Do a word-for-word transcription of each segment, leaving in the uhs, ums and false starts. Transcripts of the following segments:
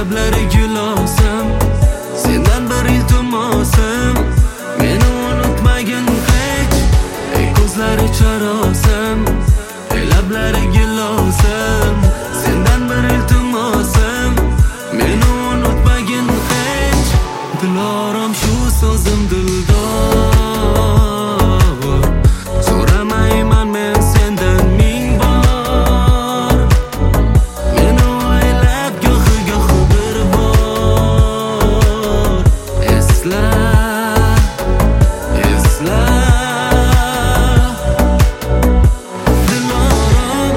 lablari gulosam, sendan bir iltimosim, meni unutmagin hech. Ey ko'zlari charosam, ey lablari gulosam, sendan bir iltimosim, meni unutmagin hech. Dilorom shu so'zim dildor, so'ramayman men sendan ming bor. Meni o'ylab gohi gohi bir bor esla, esla dilorom.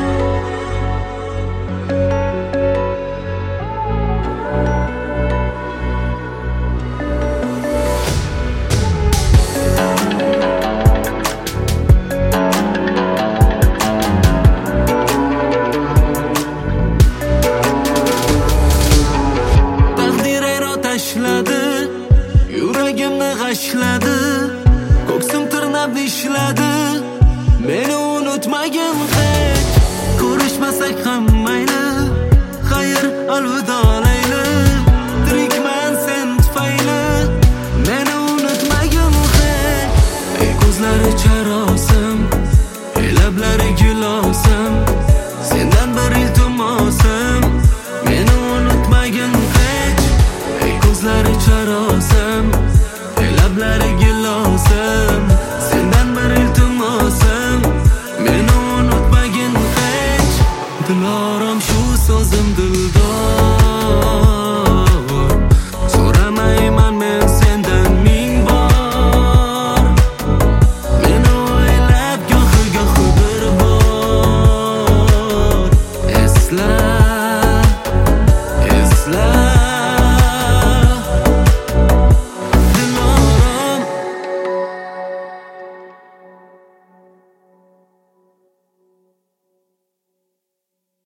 Tashladi, yuragimni g'ashladi, ko'ksim tirnab ishladi, meni unutmagin hech. Ko'rishmasak ham mayli, xayr alvido layli, tirikman sen tufayli, meni unutmagin hech. Ey ko'zlari charosam, ey lablari gulosam, sendan bir iltimosim, meni unutmagin hech. Ey ko'zlari charosam, ey lablari gulosam, sendan bir iltimosim, meni unutmagin hech. Dilorom shu so'zim dildor.